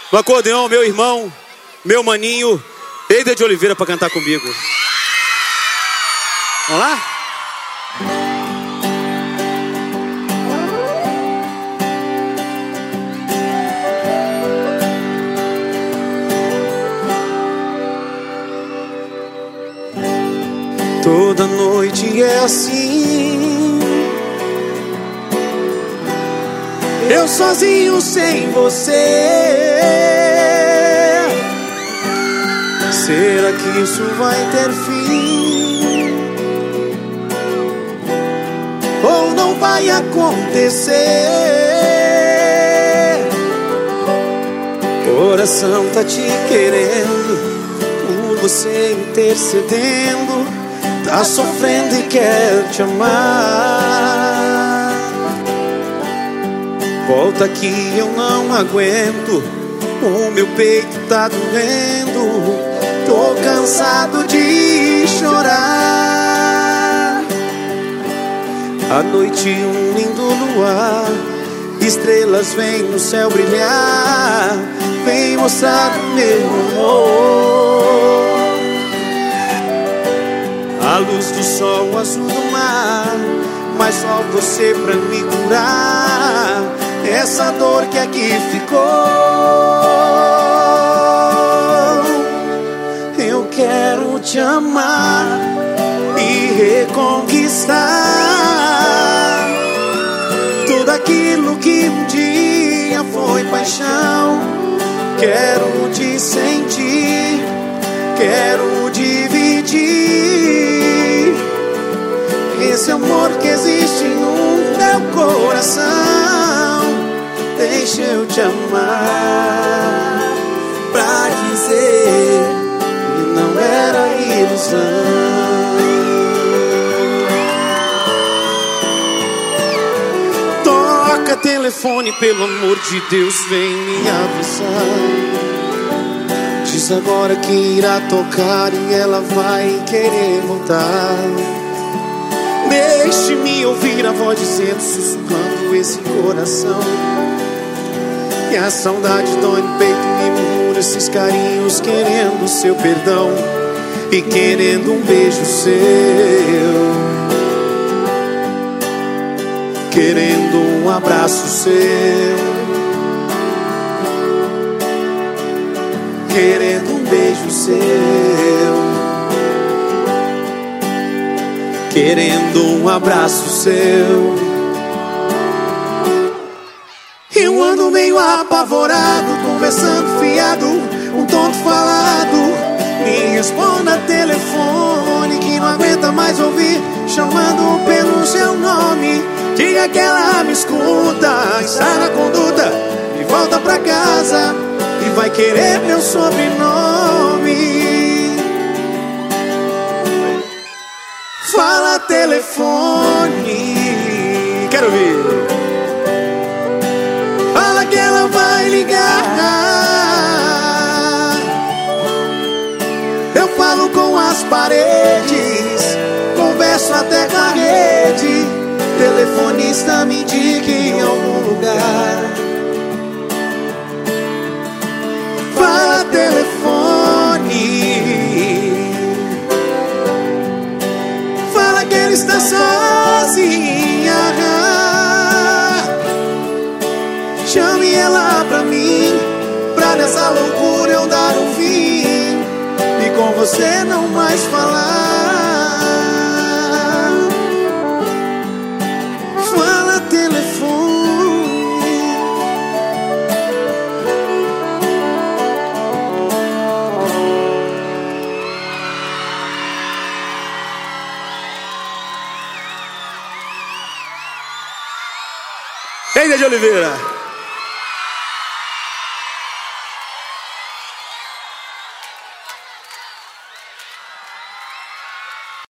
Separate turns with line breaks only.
No acordeão, meu irmão, meu maninho, Eider de Oliveira, para cantar comigo. Vamos lá? Toda noite é assim, eu sozinho sem você. Será que isso vai ter fim? Ou não vai acontecer? Coração tá te querendo, por você intercedendo, tá sofrendo e quer te amar. Volta aqui, eu não aguento, o meu peito tá doendo, tô cansado de chorar. À noite um lindo luar, estrelas vêm no céu brilhar, vem mostrar o meu amor. A luz do sol, o azul do mar, mas só você pra me curar essa dor que aqui ficou. Eu quero te amar e reconquistar tudo aquilo que um dia foi paixão. Quero te sentir, quero dividir esse amor que existe no meu coração. Deixa eu te amar pra dizer que não era ilusão. Toca telefone, pelo amor de Deus, vem me avisar. Diz agora que irá tocar e ela vai querer voltar. Deixe-me ouvir a voz dizendo, sussurrando esse coração. E a saudade dói no peito, me murmura esses carinhos, querendo seu perdão e querendo um beijo seu, querendo um abraço seu, querendo um beijo seu, querendo um abraço seu. Eu ando meio apavorado, conversando fiado, um tonto falado. Me responda telefone que não aguenta mais ouvir, chamando pelo seu nome. Diga que ela me escuta, está na conduta e volta pra casa e vai querer meu sobrenome. Fala telefone, quero ouvir. Fala que ela vai ligar. Eu falo com as paredes, converso até com a rede. Telefonista me indica em algum lugar. Fala telefone, fala que ele está sozinha. Chame ela pra mim, pra nessa loucura eu dar um fim e com você não mais falar. Fala telefone. Eider de Oliveira.